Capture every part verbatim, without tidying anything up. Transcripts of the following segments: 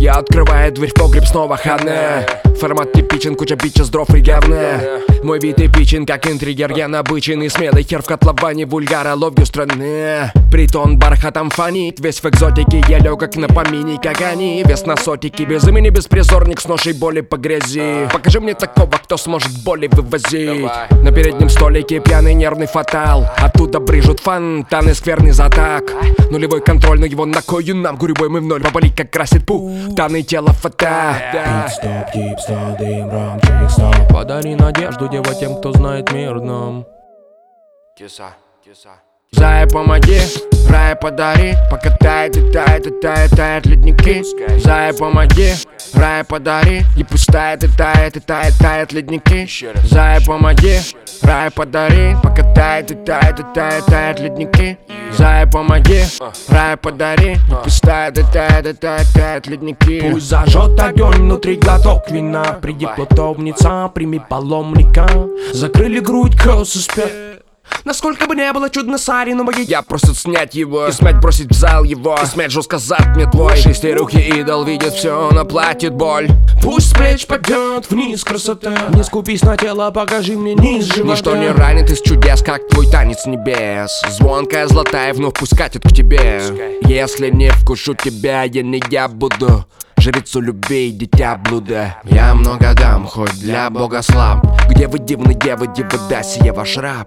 Я открываю дверь в погреб, снова хана. Формат типичен, куча бича с дров и говна. Мой вид эпичен, как интригер, я набыченный смелый хер в котловане, вульгара, ловлю страны. Притон бархатом фонит, весь в экзотике, я лёг как на помине, как они. Вес на сотики, без имени беспризорник с ношей боли по грязи. Покажи мне такого, кто сможет боли вывозить. На переднем столике пьяный нервный фатал. Оттуда брыжут фонтаны, скверный затак. Нулевой контроль, но его на кою нам. Гурьбой мы в ноль, попали, как красит пу. Таны тело фата. Пит-стоп, гип-стоп, дым, ром, чик-стоп. Подари надежду, дева, тем, кто знает мир нам. Киса, киса. Зая, помоги, рая подари. Пока тает и тает и тает, тает ледники. Зая, помоги, рая подари. И пусть тает и тает и тает, тает ледники. Зая, помоги, рая подари. Пока тает и тает и тает, тает ледники. Зая, помоги, рая подари. И пусть тает и тает и тает, тает ледники. Пусть зажжет огонь внутри глоток вина. Приди плутовница, прими паломника. Закрыли грудь, кросс и спят. Насколько бы не было чудно Сариного, я просит снять его и смять бросить в зал его. И смять жестко зад мне твой. Шестирухий идол видит все, он оплатит боль. Пусть с плеч падет вниз красота. Не скупись на тело, покажи мне низ живота. Ничто не ранит из чудес, как твой танец небес. Звонкая золотая вновь пусть катит к тебе. Если не вкушу тебя, я не я буду жрицу любви, дитя блуда. Я много дам, хоть для бога слаб. Где вы, дивные девы, дивы, да, сие ваш раб.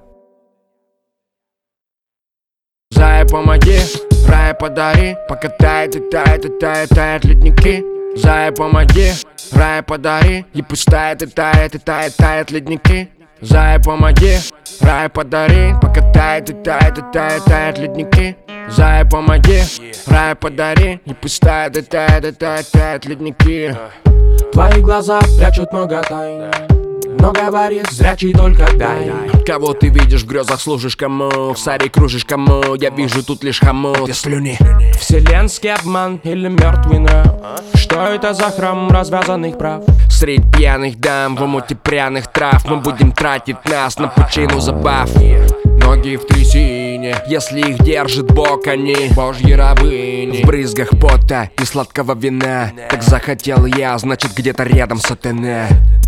Зая, помоги, рая подари. Пока тает и тает и тает, тает ледники. Зая, помоги, рая подари. И пусть тает и тает и тает, тает ледники. Зая, помоги, рая подари. Пока тает и тает и тает, тает ледники. Зая, помоги, рая подари. И пусть тает и тает и тает, тает ледники. Твои глаза прячут много тайн, но говорит зрячий только дай. Кого ты видишь в грезах, служишь кому? В саре кружишь кому? Я вижу тут лишь хомут и слюни. Вселенский обман или мертвый нрав? Что это за храм развязанных прав? Средь пьяных дам, в омуте пряных трав мы будем тратить нас на пучину забав. Ноги в трясине, если их держит Бог, они божьи рабыни. В брызгах пота и сладкого вина. Так захотел я, значит где-то рядом сатана.